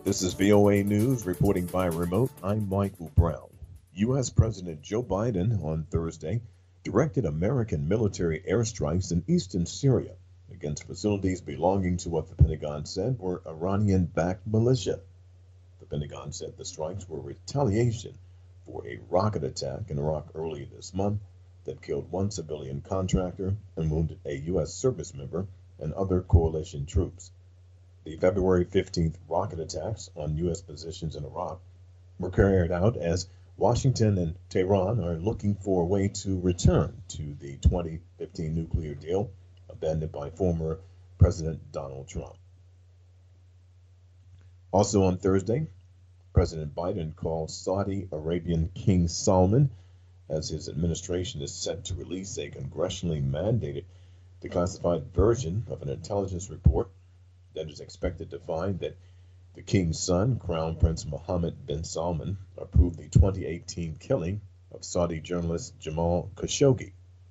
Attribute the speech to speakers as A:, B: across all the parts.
A: This is VOA News reporting by remote. I'm Michael Brown. U.S. President Joe Biden on Thursday directed American military airstrikes in eastern Syria against facilities belonging to what the Pentagon said were Iranian backed militia. The Pentagon said the strikes were retaliation for a rocket attack in Iraq early this month that killed one civilian contractor and wounded a U.S. service member and other coalition troops. The February 15th rocket attacks on U.S. positions in Iraq were carried out as Washington and Tehran are looking for a way to return to the 2015 nuclear deal abandoned by former President Donald Trump. Also on Thursday, President Biden called Saudi Arabian King Salman as his administration is set to release a congressionally mandated declassified version of an intelligence report that is expected to find that the king's son, Crown Prince Mohammed bin Salman, approved the 2018 killing of Saudi journalist Jamal Khashoggi.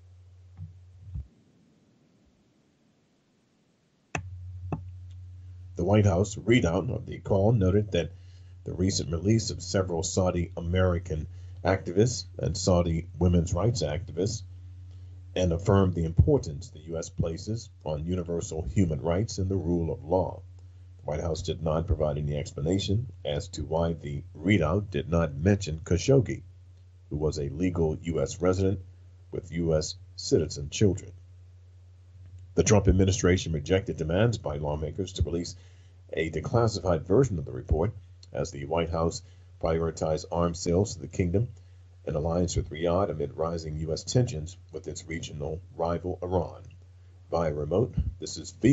A: The White House readout of the call noted that the recent release of several Saudi American activists and Saudi women's rights activists and affirmed the importance the U.S. places on universal human rights and the rule of law. The White House did not provide any explanation as to why the readout did not mention Khashoggi, who was a legal U.S. resident with U.S. citizen children. The Trump administration rejected demands by lawmakers to release a declassified version of the report as the White House prioritized arms sales to the kingdom, an alliance with Riyadh amid rising U.S. tensions with its regional rival Iran. Via remote, this is